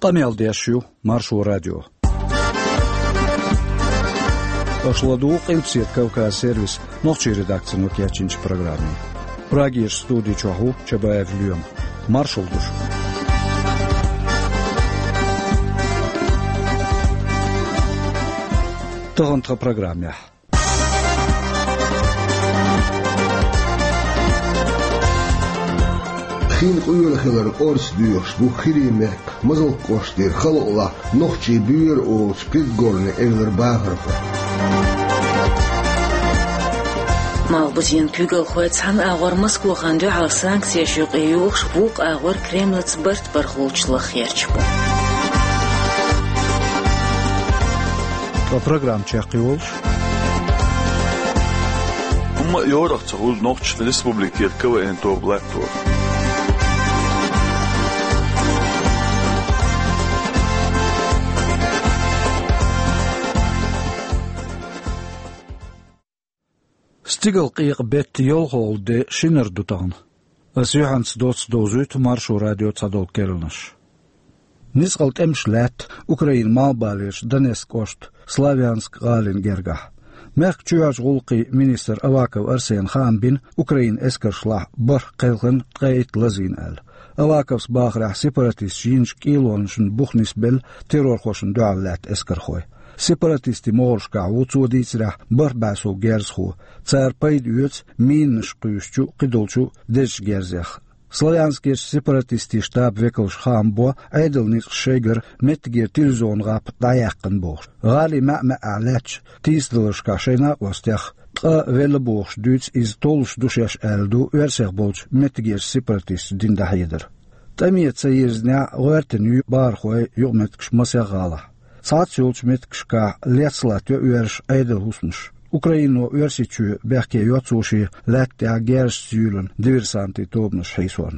قميل ديشيو مارشو راديو أشلدو قيمسيت كوكاز سيرفيس نوخشي редакция нокиячинч программе. Прагиш студии чоху чабаев люм. Маршал душ. Тохонтха программе. خين قيل خلر قرص ديوش بخيريمك مزل قشتير خلق الله نخشي بير أو سبيت قرن إلر باهرفة مالبوتين بيقل خويت عن أغور مسكو خاندو على سانكسيا شوقيوش بوق أغور كريملت برت برخوش لخيرشبو программ чақиолш Умма yoraq çağul noqç respublika kava en toblaqtor Stigel qiq bet yol holde shiner dutan. Asihans dots dozut marshu radio tsadol kerlnash. Nisqalt emshlat Ukrain malbalish Donetsk ost Slaviansk galin gerga. Merk chuaj gulqi minister Avakov Arsen Khan bin Ukrain eskarshlah bar qelqin qait lazin al. Avakovs baghrah separatist jinj kilonshn bukhnis bel terror khoshin duallat eskarkhoy. Separatisti morska utsoditsra barbaso gersxu tsar paydüts minshqyshchu qidolchu desh gerzekh Slavianskier separatisti shtab vekelsh khambo aydelnis sheger metger tilzon rap dayaqn box gali ma alach tisdlshka shena ostakh qa velbox duts iz tolsh dushash aldu verser bolch metger separatist din dahider tamiet sayizna wertenu barkhoy yugmetksh masagala Saatsulch metkška lietslātjo uerš eidelhusmuš. Ukraino uersiču berke jotsuši lättea gerstsylen diversanti tobnus heisorn.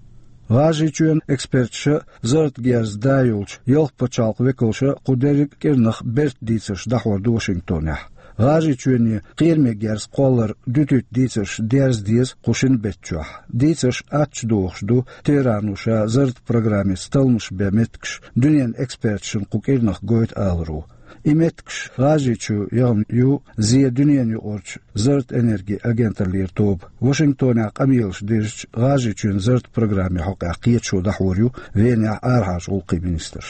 Važičuen ekspertše zart gers dajulč jelpachalk vekelše kuderik kirnach bert dīcers dahord Washingtonah. Važičueni qirme gers qoller dütüt dīcers ders dies qushin betčuah. Dīcers atšdoxdu teranusha zart programmi stalmuš bemetkš dünyen ekspertšen qukirnach goit alru. Imetkš važiču jam ju zie dünyen ju orč zart energi agentarlir tob. Washingtonah qamilš dirč važičuen zart programmi hoqa qietšu dahorju venia arhaj ulqi ministerš.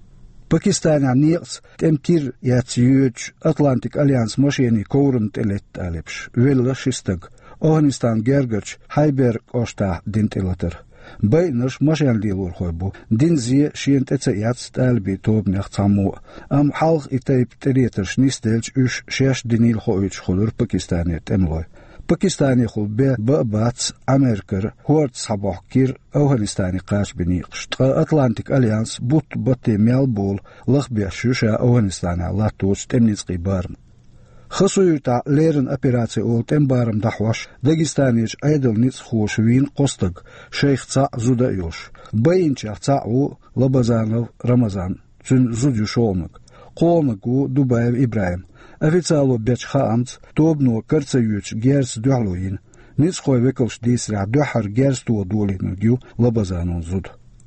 Pakistan niqs temtir yatsiyuch Atlantic Alliance mosheni kournt elet alepsh vella shistag Afghanistan gergach Hayberg osta dintelater baynash moshenlilur khoybu dinzi shient etsayats talbi tobnach tsamu am halq itayb terieter shnistelch ush shesh dinil khoych khulur Pakistanet emloy Pakistani khulbe babats Amerikar hort sabahkir Afghanistani qash biniqsh Atlantic Alliance but batte melbol lakhbe shusha Afghanistana latuch temnitsqi barm khasuyuta leren operatsiya ol tembaram dahwash Dagestanich aydelnits khoshvin qostag Sheikh Tsa Zudayosh bayincha Tsa u Labazanov Ramazan tsun zudyusholmak qolnagu Dubayev Ibrahim Официально бечхаамц тобно карцаюч герс дуалуин нисхой веколш дисра духар герс ту долинудю лабазанон зуд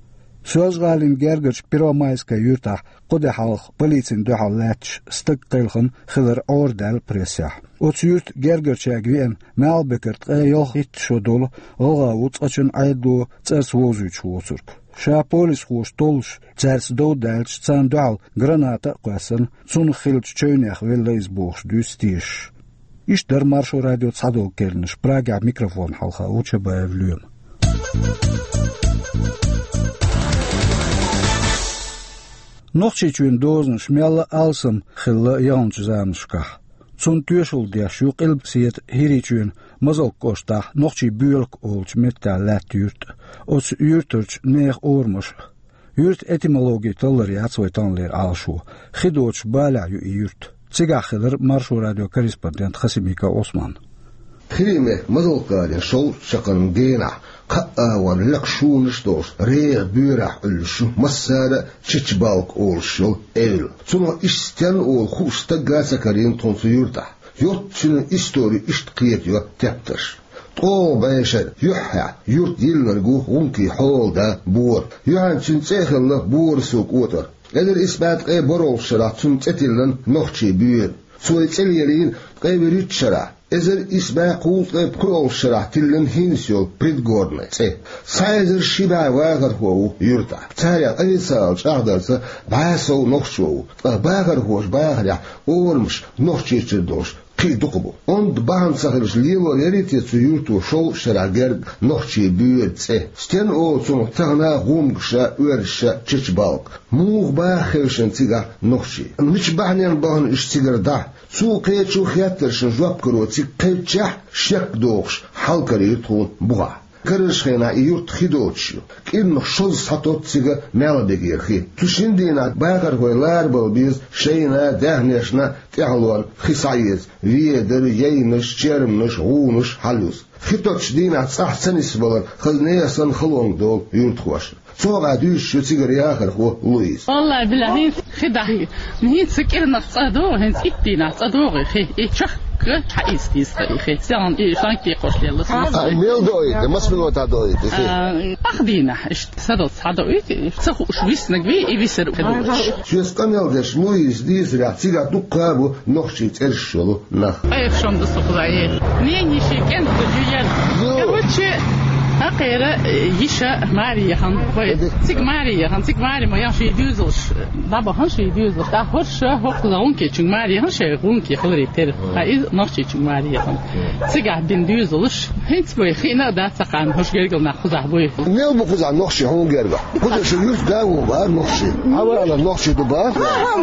Созгалин гергач первомайска юрта қоде халх полицин дуалач стыктылхын хилер ордал пресса Оцют гергачагвен малбекерт йох ит шодол олгауц ачын айду цас возуч восурк Ша полис хош толш церс додалч цандал граната қасан цун хилч чөнях веллайз бохш дюстиш Иш дар маршо радио цадол керниш Прага микрофон халха уча баевлюм Нохчичун дозн шмяла алсам хилла яунч заншка Цун тюшул дя шуқил сиет хиричун Mazal kosta nochtje buurlijk olch met de latjuurt. Ots juurterch neeg oormus. Juurt etymologie toleriaat zo tanleer alsho. Gidoch bala ju juurt. Tsigachider marsho radio correspondent Khasimika Osman. Khirime mazal karin sol shakan gena. Qa'awan lakshunish dos reer buurah ulshu masada chichbalk olshul el. Tsuma istan ol khusta gasa karin tonsu yurta. Yotçunun istori işt qiyet yok teptir. طو باشر يحيا يرت يلرجو ونكي حول دا بور يعن تنتخل الله بور سوق وتر قدر إثبات قي برو شرع تنتتلن نخشي بير سوي تليلين قي بريت شرع إذا إثبات قول قي بكرو شرع تلن هينسيو بريدغورنا سايزر شبع واغر هو يرتع تاريا أي سالش أقدرس بعاسو نخشو باغر هوش باغر أورمش نخشي تردوش قي دقبو und bahn sachers lieber erite zu jutu show schrager noch chi büet sten o zum tagna rumgsha ursha chichbalk mug ba khirschen ziga noch chi nicht bahnen bahn ich zigar da zu qechu khiater shjab kro zi qecha shak dogs halkari tun buga كرشخنا يورت خدوتشو كإنه شوز سطوت سيجا مالبيجير خي تشندينا باكر هويلار بالبيز شينا دهنشنا تعلون خسايز ويدر يينش شرمنش غونش حلوس خطوتش دينا صح سنس بلر خلنيا سن خلون دول يورت خوش صوغا دوش شو سيجر ياخر هو لويس والله بالله خداهي نهيت سكرنا صادو هنس إتينا صادوغي خي إتشخ حقيقي تاريخي سان شانكي قوش لله ميل دويت ما اسمه تا دويت أخدينا صادو دويت سخو شويس نجبي يبيسر شو استعمل دش لويس ديز راتيغا دوكابو نوخشي ترشلو نخ أي شلون دستقضاية نيني شيء كان تجيال كوتشي هقيرة يشا ماريا هن تيك ماريا هن تيك ماريا ما ينشي يدوزلش بابا هنشي يدوزلش تا هرش هوك لونكي تشون ماريا هنشي لونكي خلري تير هاي نوشي تشون ماريا هن تيك عبين دوزلش هنت بوي خينا دا تقان هش جرجل ناخذ بوي نيل بخذ عن نوشي هون جرجل خذ شو يوز داو بار نوشي حاول على نوشي دبار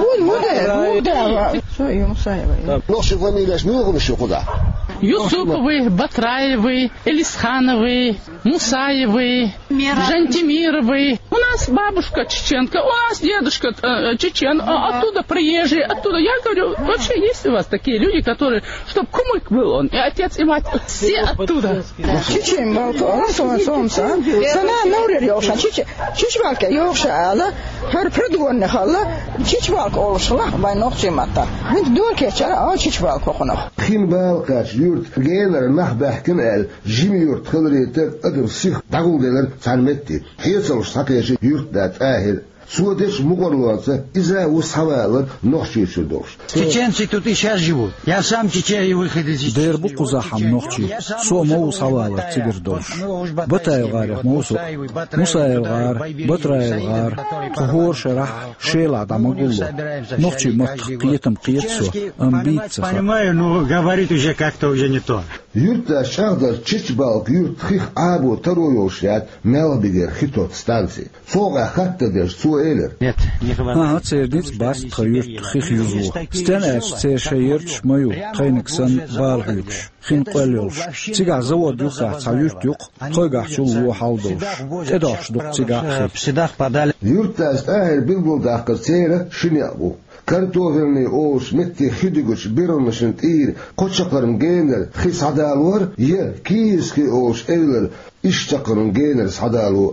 مو شو يوم صايب نوشي فانيلاش مو شو خذا Юсуповы, Батраевы, Элисхановы, Мусаевы, Жантимировы. У нас бабушка чеченка, у нас дедушка чечен, оттуда приезжие, оттуда. Я говорю, вообще есть у вас такие люди, которые, чтобы кумык был он, и отец, и мать, все оттуда. Чечен балко, солнце, сана наурер йошан, чечвалка йошала, хар предгонне хала, чечвалка олшла, байнохчимата. Хин дурке чара, чечвалка хона. Хин балкач يورت جينر نحبه كنال جيم يورت خلريتك أدر سيخ دعول دلر سالمتي حيصل شاكيش يورت دات آهل سودش مقرلوانسا إذا وصحوالر نوحشي شدوش Чеченцы тут и сейчас живут. Я сам чеченец выходец из دير بقو زحم نوحشي سو مو صوالر تيجر دوش بطايل غار موسو موسايل غار بطرايل غار تهور شرح شيلا دامقولو نوحشي متقيتم قيتسو أمبيتسا Понимаю, но говорит уже как-то уже не то. يورت شاغدر تشبالك يورت خيخ آبو ترويوشيات مالبيجر خيطوت ستانسي صوغا خط ديش سوئلر Нет, не говорит. церниц бас تخيرت خيخ يزو ستانش تيشيرتش ميو خينكسن بالغيوش خين قليلش تيغا زود يوخا تايوت يوق خيغا شو حالدوش تدوش دوق تيغا Всегда подали. يورت أهل بيقول داخل سيرة شنيابو كارتوفلني اوش متي خديغوش بيرمشن تير قوتشقرن جينر خيس عدالور يه كيسكي اوش ايلر اشتقرن جينر سعدالو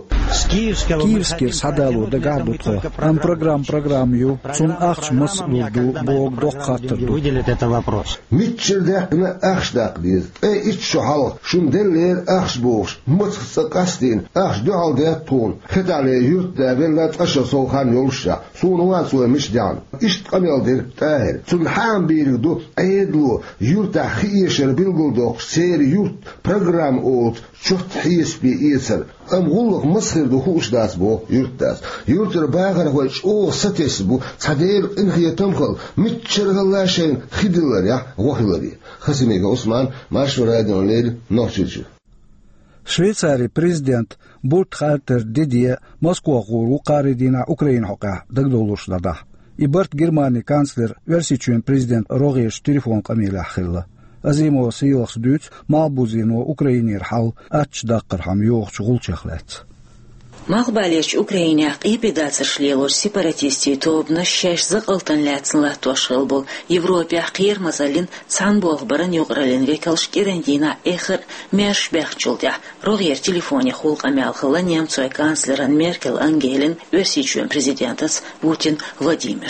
كيفسكي سعدالو دقاردو تخو ام программ يو цун ахч мыс лурду бог док хаттырду Выделит это вопрос. ميتشل داقنا اخش داق ديز اي اتشو حال شون دلير اخش بوش متخص قاستين اخش دوال ديت طول خد علي يورت دابين لا تقشى صوخان يولشا صون واسوه مش دان اشت قميل دير تاهر صون حام بيرقدو ايدلو يورت خيشر بيلقلدوك سير يورت программ اوت شوت حيس بي ايسر ام غلق مصر دو خوش داس بو يورت داس يورت رباغر هوش او ستيس بو صدير انخي تمخل متشر غلاشين خدلر يا غوخلري خسميك عثمان ماشو راديو ليل نوشيجو شويцарий президент Буртхалтер Дидье Москва гуру қаридина Украин хоқа дагдолуш дада. И Барт Германия канцлер версичуен президент Рогеш телефон камила хилла. Азимо сийлахс дүйт малбузино Украинер хал ач даққыр хам йоқ чуғул чехлет. Махбалеш Украине қипедацыр шлелош сепаратисти тобна шеш зақылтан ләтсін ләттуашыл бұл. Европе қиыр мазалин цан бол барын юғралин векалш керендина эхір мерш бәхчулдя. Рогер телефоне хулқа мялхыла немцой канцлеран Меркел Ангелин версичуен президентац Путин Владимирц.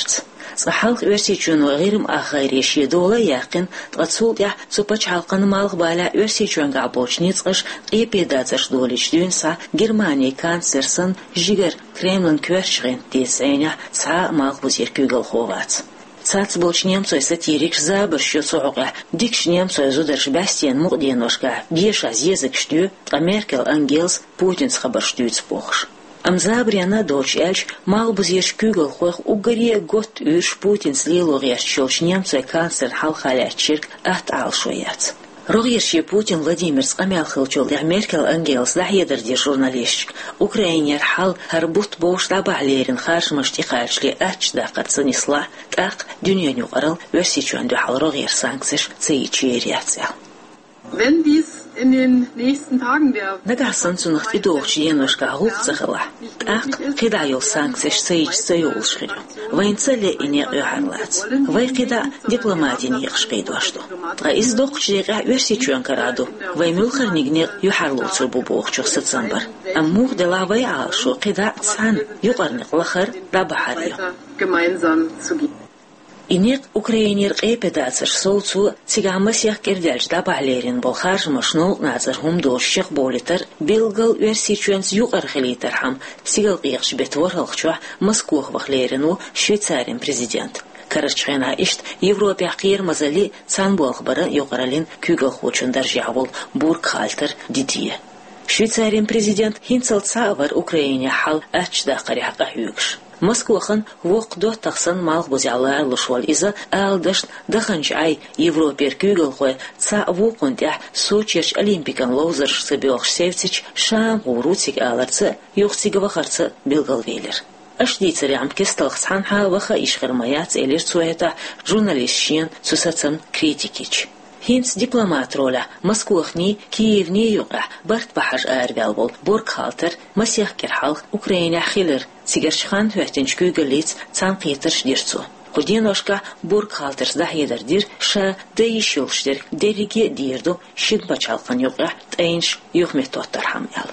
صحالق ورسيچون وغيرم آخر يشيدولا يقين تقصول يح سوبچ حلقن مالغ بالا ورسيچون قابوچنيتقش قيبيداتش دولش دونسا جرماني كانسرسن جيگر كريملن كورشغين ديسينيا سا مالغ بوزير كوغل خوات ساعت بولش немцой сатирик забр що цоға дикш немцой зудерш бастиен мугденошка геш аз язык штю Меркел Ангелс Путин схабар штюц похш Амзабриана доч эльч мал бузеш күгел хох угаре гот үш Путин слило геш чолш немцой канцлер халхалячирк ат алшояц Рогерши Путин Владимир Скамял хылчол Меркел Ангелс лахедер ди журналистик Украинер хал харбут бош дабалерин харшмашти харшли ач дақатсынисла так дүйнөнү карал версичөндөй хал Рогер санкциш цейчериаця Wenn dies in den nächsten Tagen der Нагасан цунах идоочи еношка гулцахла. Так, кида йол санкциш цейч цейолшхир. Вайнцеле ине юхарлац. Вай кида дипломатия не йшкейдошто. А из докчига версичөн караду. Вай мулхарнигне юхарлуцу бубохчу сцамбар. Аммух дела вай алшо кида цан югарник лахар дабахарио. Gemeinsam zu gehen. Инек Украинер эпидацер солцу цигамасях кердельж дабалерин болхар машнул назар хум дошчих болитер белгал версичөнс югархилитер хам сигал гыгш бетворхчва Москвах вахлерину Швейцарин президент Карачхена ишт Европа кир мазали цанболх бара югаралин күгел хочундар жавул буркхалтер дидие Швейцарин президент хинцал цавар Украине хал ачда каряга югш Москвахан вокдо тахсан малх бузялар лушвал иза алдашт даханч ай Европер күгел хой ца вокунтя Сочерч олимпикан лозерш сыбеох севцич шам урутик аларцы юхтигова харцы белгалвейлер Ашдицари амкесталх цанха ваха ишхермаяц элер цуэта журналистшин цусацан критикич Хинц дипломат роля Москвахни Киевни юга барт бахаж арвялбол буркхалтер масях керхал Украина хилер сигаршхан хватинч күгелиц цанқитер дирцу Худиношка буркхалтер захедер дир ша дейшулштер дериге дирду шигбачалхан юга тейнш юхметоттар хамял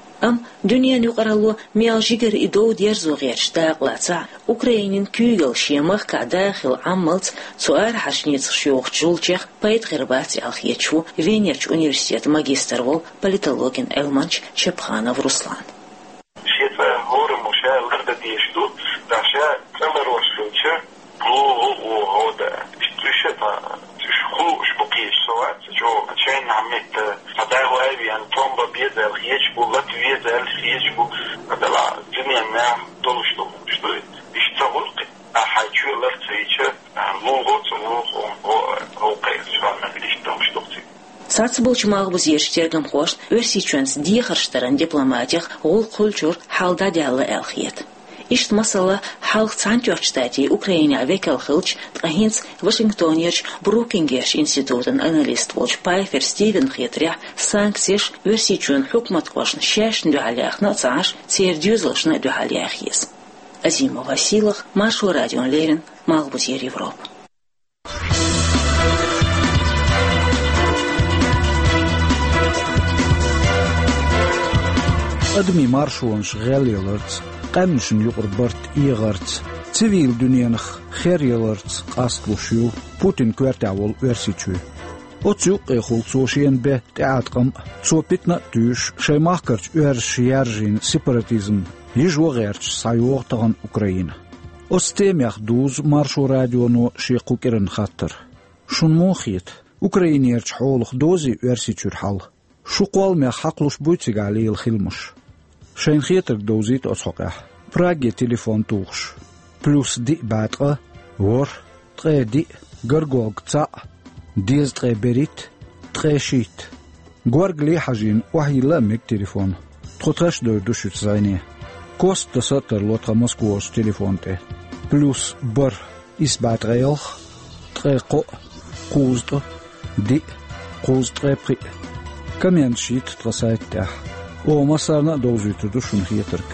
Dünya yuqarılı miyaljiger idou dierzoğer dağlaca Ukrainin kügel şemah kadaxil amalts suar hashniц şoğçulçex payt xirbat alxiyeçu Venerch Universitet magister vol politologin Elmanch Chepxanov Ruslan. Şetva horum muşallarda diyiştu daşa kamerosluçe bu hoda şetva شو بقي سوات جو عشان عملت هذا هو أبي أن تومبا بيزا يجبو لا تبيزا يجبو هذا لا الدنيا ما دولش شو يشتغل أحد شو لرتيجة لوغوت أو قيس شو ما ليش دولش دولتي Сац болчмаг буз ештергам хош өрсичөнс дихарштаран дипломатих гол культур халда дялла элхиет Ишт масала халк цантёрчтати Украина векел хилч тахинц Вашингтоньерч Брукингеш институтын аналист волч Пайфер Стивен Хитря санкциш версичун хукмат кошн шешн дюхаляхна цаш цердюзлшна дюхаляхис. Азима Василах, Машу Радион Лерин, Малбузер Европа. أدمي مارشون شغال يلرت قمشن يقربرت إيغرت سيفيل دنيانخ خير يلرت قاست وشيو بوتين كوارتعول ورسيتشو أتسوق يخول سوشين به تعاتقم سوبتنا دوش شي ماخكرت ورش يارجين سيبراتيزم يجو غيرتش سايوغ تغن أوكراينا أستيم يخدوز مارشو راديونو شيقو كيرن خاطر شون موخيت أوكراينيرش حولخ دوزي ورسيتشو الحال شو قوال ميخ حقلوش بوتيق عليه الخلمش شين خيتك دوزيت أصحقح براغي تليفون توخش بلوس دي باتغة ور تغي دي غرغوغ تسا ديز تغي بريت تغي شيت غورغ لي حاجين وحي لامك تليفون تخطرش دو دوشت زيني كوست تساتر لوتغا موسكوش تليفون تي بلوس بر إس باتغيوخ تغي قو قوزد دي قوز تغي بري كمين شيت تغسايت تاح O masarna dolzuytudu şun xiyatırk.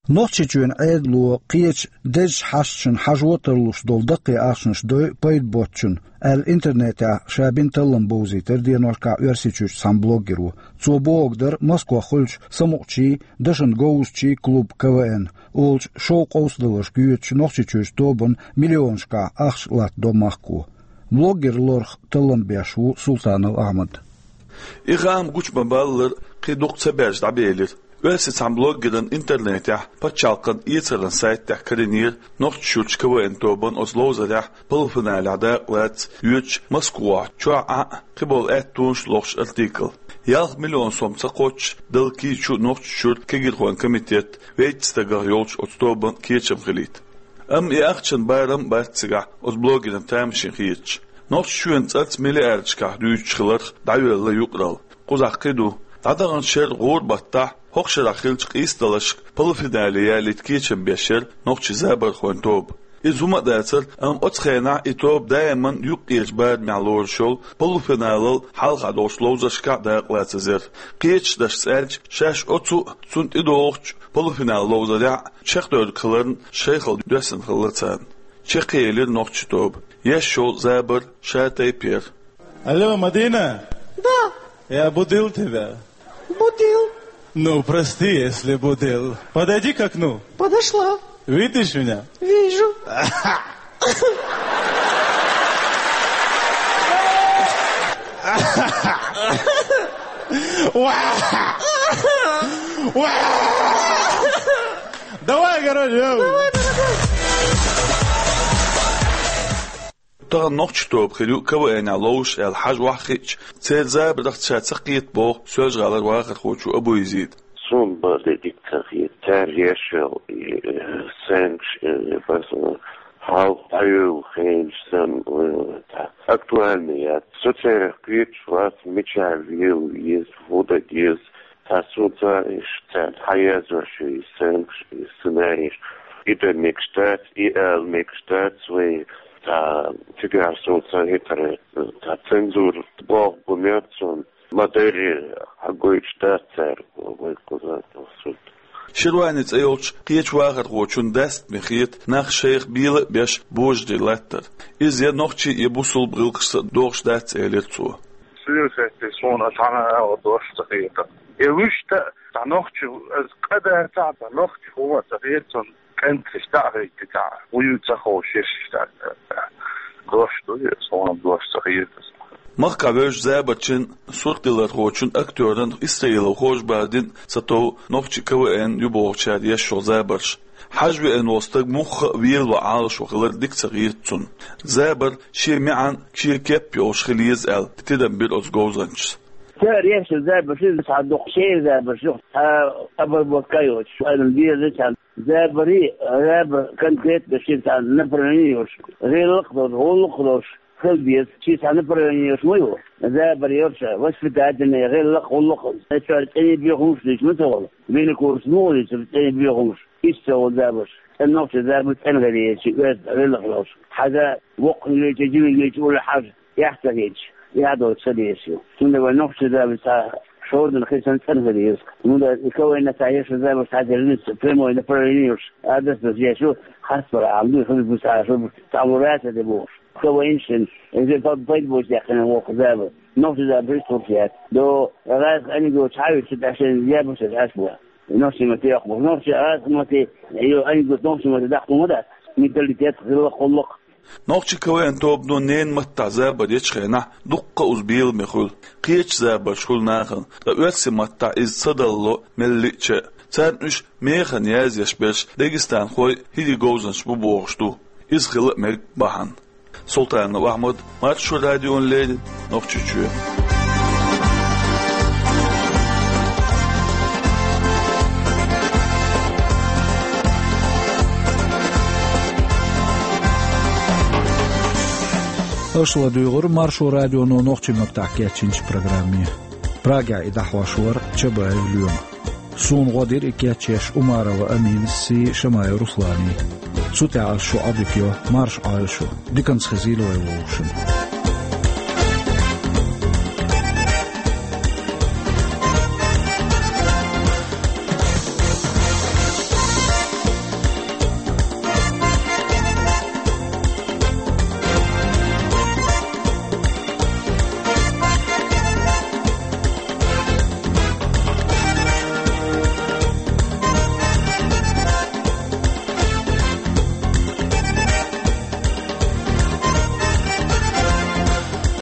نوتشيجون عيدلو قيش دج حشن حجوترلوش دول دقي آشنش دوي بايد بوتشن الانترنت شابين تلن بوزي تردينوشكا ورسيچوش سام بلوگرو цо بوغدر موسكو خلش سموچي دشن гоусчи клуб КВН олч шоу qousдылыш гүйөч нохчичуш тобун миллионшка ахш лат домахку блогер лорх тылын бешу Султанов Ахмад إغام قوش مبالر قيدوق تبارج دعبيلر واسي سام بلوغرن انترنت باتشالقن إيترن سايت كرينير نوخت شوش كوين توبن أزلوزر بلفنا العداء وات يوش مسكوا شوع قبول اتونش لوش ارتيكل يالغ مليون سوم تقوش دلكي شو نوخت شور كيجر خوان كميتيت ويت استغار يولش أتوبن كيتشم خليت يأخشن بايرم بارتسيغا أزبلوغرن تامشين خيتش نوخت شوين تلت مليارجكا دوش خلر دعوة الله يقرال قوزاق قيدو دادغن شر غور بطا هوخشر أخيلش قيستلش بلفداليا لتكيتشم بيشر نوخش زابر خوان توب إزوما داتر أتخينا إتوب دائما يقيش بعد معلور شول بلفنالل حلقة دوش لوزشكا داقلات زر قيتش داش سارج شاش أتو سنت إدوخش بلفنال لوزريع شيخ دور خلرن شيخل دوسن خلرتان شيخيلر نوخش توب يش شول زابر شاتي بير Алло, Мадина? Да. Я будил тебя. Будил. Ну, прости, если будил. Подойди к окну. Подошла. Видишь меня? Вижу. Давай, короче. تغن نوخش توب خلو كوين علوش الحاج وحخيش تير زاب رخت شاتسقيت بو سوج غالر واخر خوشو أبو يزيد سون بدي تغيير تاريخ سنش بس how you change some актуальные социальных ключ меча вил есть вода есть тасута штат хайязоши сенш сценарий это микстат микстат свои теперь социальные цензур бог бумерцон модели агой штатер выкузат суд شروانيت ايوش قيش واخر غوچون دست مخيت ناخ شيخ بيل بيش بوج دي لاتر از يا نوخشي يبوسل بغلقس دوخش دات ايليرتو سيرسيتي سونا تانا ودوش تغيير يوشت تانوخشي قدر تاع تانوخشي هو تغييرتون كنت اشتاقي تاع ويوتخو شيش تاع دوش سونا دوش تغيير مخكا بيش زابتشن سورتيلر خوشن اكتورن اسرائيل خوش بعدين ستو نوخشي كوين يبوغشاد يشو زابرش حجبي ان وسطك مخ ويل وعالش وخلر ديك تغييرتون زابر شي معن كشي كيبيوش خليز ال تدبير اوز جوزنش تاريخ زابر شي صدق شي زابر شو ابو بكايوش انا دي زابري زابر كان كيت بشي تاع نبرنيوش غير لقدر هو لقدر خلبيس شي تاع نبرنيوش ميو زابر يرشا واش في تعدنا غير لق ولق تاني بيغوش ليش متول بين كورس مولي تاني بيغوش يستوى زابر النقطة زابر تنغلي شي غير لق حاجة وقت اللي تجي ولا حاجة يحتاج يعدو تسليسيو ثم النقطة زابر تاع شعور الخيسان تنغلي مودا يكون نتايش زابر تاع الناس بريمو نبرنيوش هذا شو حسب عملوا في المساعدة تعورات دبوش كوينشن إذا طيب بوش يحنا هو خزابة نفس ذا بريستول فيها دو راس أني جو تعايش عشان يابس الأسبوع نفس ما تيقبل نفس راس ما تي أني جو نفس ما تدخل مدة ميتاليتيات غير خلق نوخش كوين توب دو نين متى بديش خينا دقة أزبيل مخول قيش زابر شول ناخن رأسي متى إز صدلو مليتش تانش ميخن ياز يشبش داغستان خوي هيدي جوزنش ببوغشتو إز خلق ميك بحن سلطان أحمد مارشو راديو ليل نوخشيشو أشلا ديغور مارشو راديو نو نوخشي مبتاكيا تشينش برنامج براغا إدحواشور تشبه اليوم سون غدير إكياتشيش أمارة وأمين سي شماي رسلاني سوتي عالشو أبيكيو مارش عالشو ديكنس خزيلو يوشن